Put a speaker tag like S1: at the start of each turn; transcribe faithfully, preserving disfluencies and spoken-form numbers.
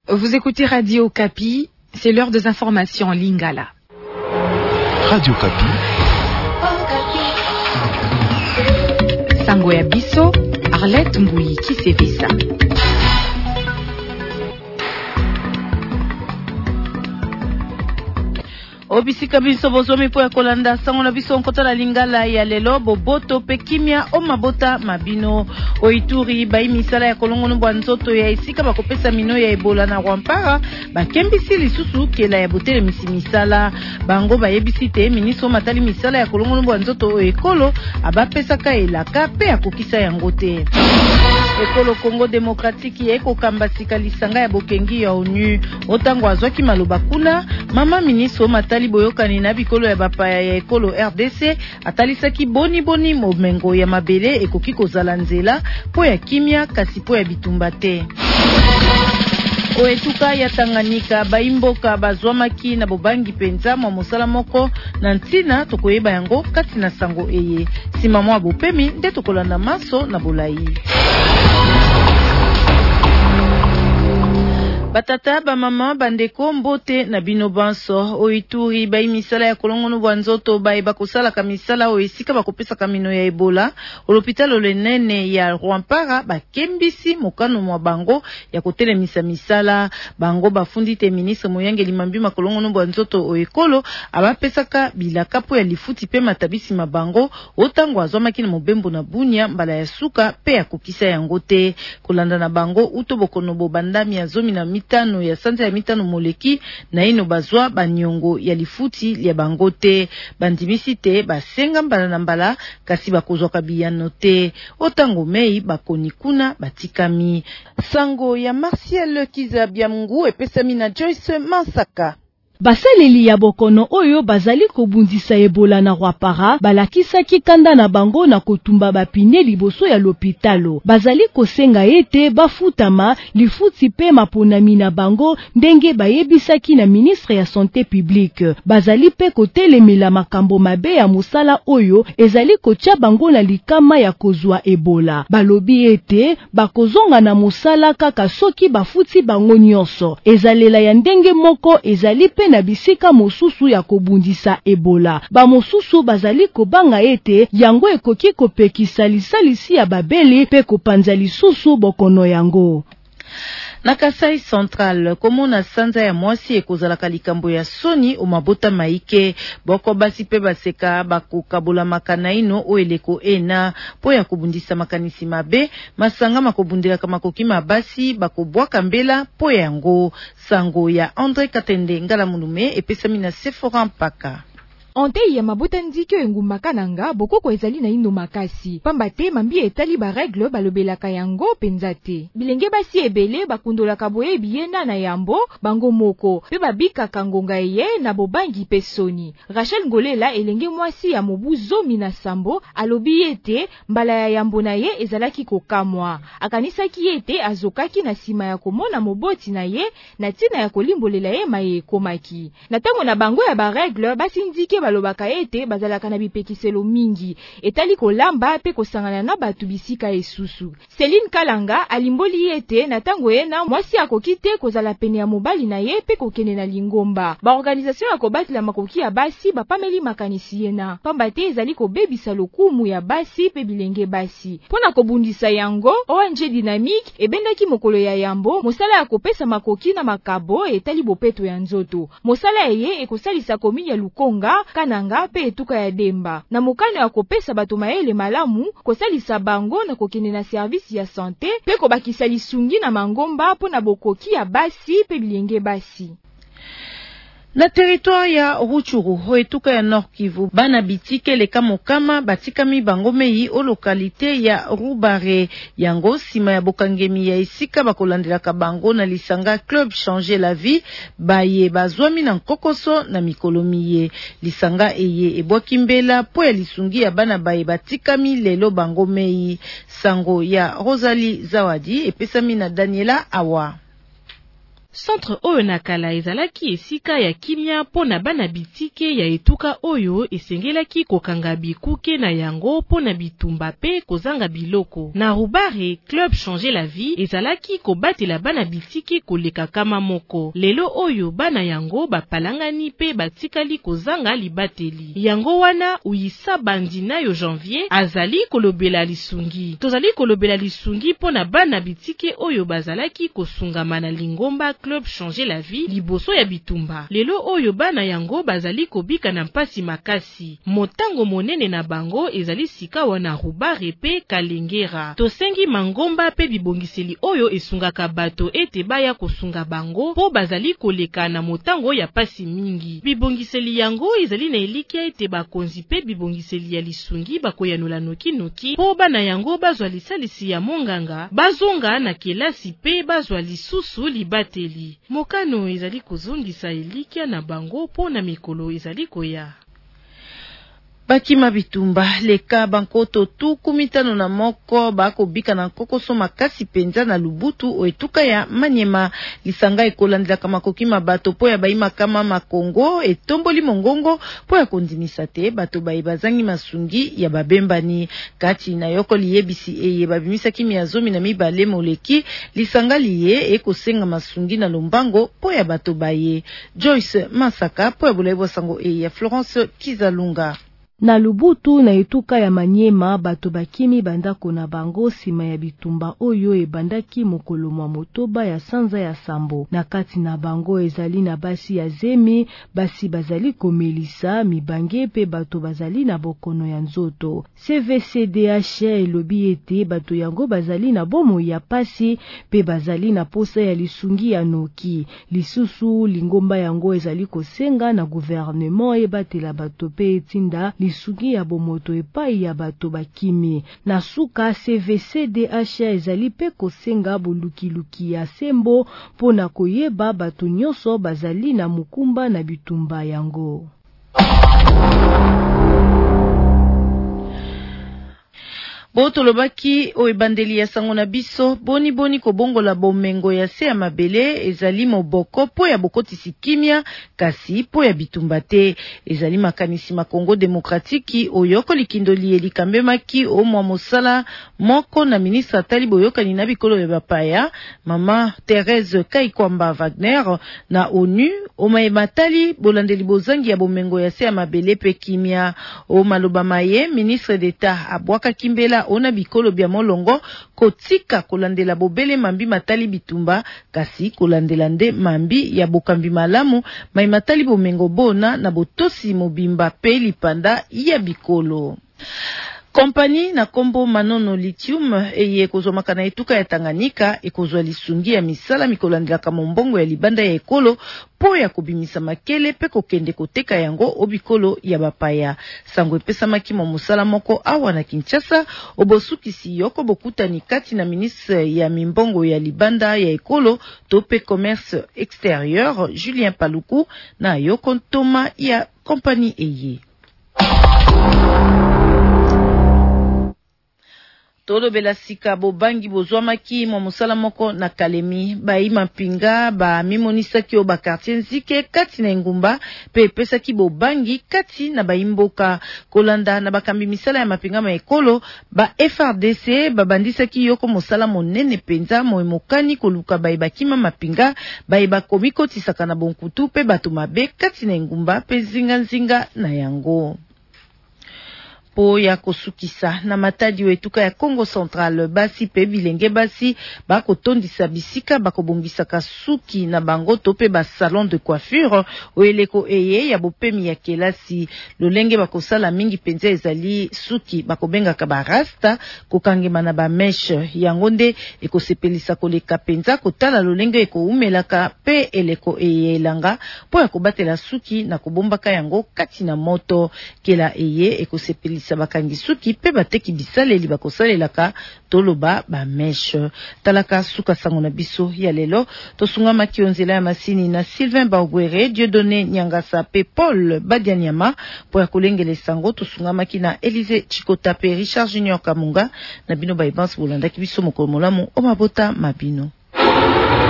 S1: Vous écoutez Radio Kapi, c'est l'heure des informations en Lingala.
S2: Radio Kapi.
S1: Sango ya biso, Arlette Mbouyi Kisevisa.
S3: Obisika biso bozomi po ya kolanda sango na biso nkota la Lingala ya lelo boboto pe kimia o mabota mabino o Ituri bai misala ya kolongono bwa nzoto ya isika bakopesa mino ya Ebola na Rwampara bakembisi lisusu kela ya botele misi misala bango bayebisi te ministre matali misala ya kolongono bwa nzoto o ekolo abapesaka elaka pe akokisa yango te. Ekolo Congo Démocratique eko kambasika lisanga ya bokengi ya ONU otango azwaki maloba kuna mama ministre matali boyokani na bikolo ya bapaya ya ekolo R D C atalisaki boni boni momengo ya mabele ekoki kozala nzela po ya kimia kasi po ya bitumba te. O etuka ya Tanganyika baimboka bazwamaki na bobangi penza mwa mosala moko na ntina tokoyeba yango kati na sango eye sima mwa bopemi nde tokolanda maso na bolai. Batata ba mama bandeko mbote na bino banso o Ituri bai misala ya kolongono bwa nzoto bai bakosala ka misala o esika bakopesa kamino ya Ebola o l'hôpital lenene ya Rwampara bakembisi mokano mwa bango ya kotelemisa misala bango bafundi te ministre Moyange Limambi makolongono bwa nzoto o ekolo abapesaka bilaka po ya lifuti pe matabisi mabango otango azwamaki na mobembo na Bunia mbala ya suka pe ya kokisa yango te kolanda na bango utobokono bo bandami ya zomi na mitano ya santa ya mitano moleki na ino bazwa banyongo ya lifuti lia bangote bandimisi te basenga mbala na mbala kasi bakozwa kabiyano te otango mei bakoni kuna batikami. Sango ya Martial Kizabiamungu epesami na Joyce Mansaka.
S4: Basaleli ya bokono oyo bazali kobundisa Ebola na Rwapara balakisaki kanda na bango na kotumba bapine liboso ya lopitalo bazali kosenga ete bafutama lifuti pe maponami na bango ndenge bayebisaki na ministre ya santé publique bazali pe kotelemela makambo mabe ya musala oyo ezali kotia bango na likama ya kozwa Ebola balobi ete bakozonga na musala kaka soki bafuti bango nyonso ezalela ya ndenge moko ezali pe na bisika mosusu ya kobundisa Ebola ba mosusu bazali kobanga ete yango ekoki kopekisa lisalisi ya babeli pe kopanza lisusu bokono yango.
S3: Na Kasai Central, komona sanza ya mwasi ekozalaka likambo ya soni o mabota maike boko basi pe baseka bakokabola makanaino o eleko ena po ya kobundisa makanisi mabe masanga makobundelaka makoki mabasi bakobwaka mbela po yango sango ya Andre Katende ngala munume epesami na Sephora Mpaka.
S5: Onte ya mabuta ndike engumba kananga bokoko ezali na ino makasi pamba te mambi etali ba règle balobelaka yango penza te bilenge basi ebele bakundolaka boye biyena na yambo bango moko pe babikaka ngonga eye na bobangi pesoni. Rachel Ngolela elenge mwasi ya mobu zomi na sambo alobi ete mbala ya yambo na ye ezalaki kokamwa akanisaki ete azokaki na sima ya komona moboti na ye na tina ya kolimbolela ye maye komaki na tango na bango ya ba règle basi ndike balobaka ete bazalaka na bipekiselo mingi etali kolamba pe kosangana na batu bisika esusu. Céline Kalanga alimboli ete na tango yena mwasi akoki te kozala pene ya mobali na ye pe kokende na lingomba ba organisation ya kobatela makoki ya basi bapameli makanisi yena pamba te ezali kobebisa lokumu ya basi pe bilenge basi pona kobundisa yango. O N G Dynamique ebendaki mokolo ya yambo mosala ya kopesa makoki na makabo etali bopeto ya nzoto mosala eye ekosalisa komi ya Lukonga Kananga pe etuka ya Demba na mokano ya kopesa bato maele malamu kosalisa bango na kokende na service ya santé pe kobakisa lisungi na mangomba po na bokoki ya basi pe bilenge basi.
S3: Na territoire ya Ruchuru ho etuka ya Nord Kivu bana bitike leka mokama batikami bango mei o lokalite ya Rubare yango sima ya bokangemi ya isika bakolandelaka bango na lisanga Club Changer la Vie baye bazwami na nkokoso na mikolomiye lisanga eye ebwaki mbela po ya lisungi ya bana baye batikami lelo bango mei sango ya Rosalie Zawadi epesami na Daniela Awa.
S6: Centre oyo nakala ezalaki esika ya kimia pona bana bitike ya etuka oyo esengelaki kokanga bikuke na yango pona bitumba pe kozanga biloko. Na Rubare, Club Changer la Vie ezalaki kobatela bana bitike koleka kama moko. Lelo oyo bana yango bapalangani pe batikali kozanga libateli. Yango wana uyisa bandina yo janvier azali kolobela lisungi. Tozali kolobela lisungi pona bana bitike oyo bazalaki kosungama na Lingomba Club Changer la Vie liboso ya bitumba. Lelo oyo bana yango bazali kobika na mpasi makasi. Motango monene na bango ezali sika wana Rubare pe Kalengera. Tosengi mangomba pe bibongiseli oyo esungaka bato ete baya kosunga bango po bazali koleka na motango ya pasi mingi. Bibongiseli yango ezali na elikia ete bakonzi pe bibongiseli ya lisungi bakoyanola noki noki po bana yango bazwa lisalisi ya monganga bazonga na kelasi pe bazwa lisusu libateli. Mokano ezali kozongisa elikia na bango po na mikolo ezali koya.
S3: Bakima bitumba leka bankoto tu kumitano na moko bako bika na kokoso makasi penza na Lubutu oetuka ya Manyema lisanga ekolandela kama kokima bato po ya baima kama makongo etomboli mongongo po ya kondimisa te bato baibazangi masungi ya babembani kati na yoko liyebisi eye babimisa kimi ya zomi na mibale moleki lisanga liye ekosenga masungi na lombango po ya bato baye. Joyce Masaka po ya bulaibo sango eye ya Florence Kizalunga.
S4: Na Lubutu na etuka ya Manyema bato bakimi bandako na bango sima ya bitumba oyo ebandaki mokolo mwa motoba ya sanza ya sambo. Na kati na bango ezali na basi ya zemi, basi bazali komelisa mibange pe bato bazali na bokono ya nzoto. C V C D H elobi ete bato yango bazali na bomo ya pasi pe bazali na posa ya lisungi ya noki. Lisusu Lingomba yango ezali kosenga na gouvernement ebatela bato pe etinda lisungi ya bomoto epai ya bato bakimi. Na suka C V C D H ezali pe kosenga bolukiluki ya sembo pona koyeba bato nyonso bazali na mukumba na bitumba yango.
S3: Boto lobaki o ebandeli ya sango na biso boni boni kobongola bomengo ya se ya mabele ezali moboko po ya bokotisi kimia kasi po ya bitumba te ezali makanisi makongo demokratiki oyoko likindoli elikambemaki o mwa mosala moko na ministre atali boyokani na bikolo ya bapaya mama Thérèse Kaikwamba Wagner na ONU o maematali bolandeli bozangi ya bomengo ya se ya mabele pe kimia o maloba maye ministre d'État abwaka kimbela ona bikolo bya molongo kotika kolandela bobele mambi matali bitumba kasi kolandela nde mambi ya bokambi malamu mai matali bomengo bona na botosi mobimba pe lipanda ya bikolo. Kompani na kombo Manono Lithium eye kozomaka na etuka ya Tanganyika ekozwa lisungi ya misala mikolandela kama mbongo ya libanda ya ekolo po ya kubimisa makele pe kokende koteka yango obikolo ya bapaya. Sango epesa makimo musala moko awa na Kinshasa obosukisi yoko bokutani kati na ministre ya mimbongo ya libanda ya ekolo tope commerce extérieur Julien Paluku na yoko ntoma ya kompani eye. Tolo bela sika bobangi bozwamaki mwa musala moko na Kalemi baima mpinga ba mimonisaki o ba quartier nzike kati na ngumba pe pesaki bobangi kati na baimboka kolanda na bakambi misala ya mapinga ma ekolo ba F R D C babandisaki yoko musala monene penza moemokani koluka baibakima mapinga baiba komiko tisaka na bonkutu pe bato mabe kati na ngumba pe zinga nzinga na yango. Po ya kosukisa na matadi wetuka ya Congo Central basi pe bilenge basi bako tondisa bisika bako bongisa kasuki na bango tope ba salon de coiffure oeleko eye ya bopemi ya kelasi lolenge bako sala mingi penza ezali suki bako benga ka barasta kokangema na ba meshe yango nde ekosepelisa koleka penza kotala lolenge eko umelaka pe eleko eye elanga po ya kobatela suki na kobombaka yango kati na moto kela eye ekosepelisa bakangi suki pe bateki bisaleli bakosalelaka toloba ba meshe talaka suka sango na biso ya lelo tosunga makionzela ya masini na Sylvain Bagwere Dieudonné Nyangasa pe Paul Badianyama po ya kolengele sango tosunga makina Élysée Chikota pe Richard Junior Kamunga na bino ba ibansi bolanda kibiso mokolo molamu o mabota mabino.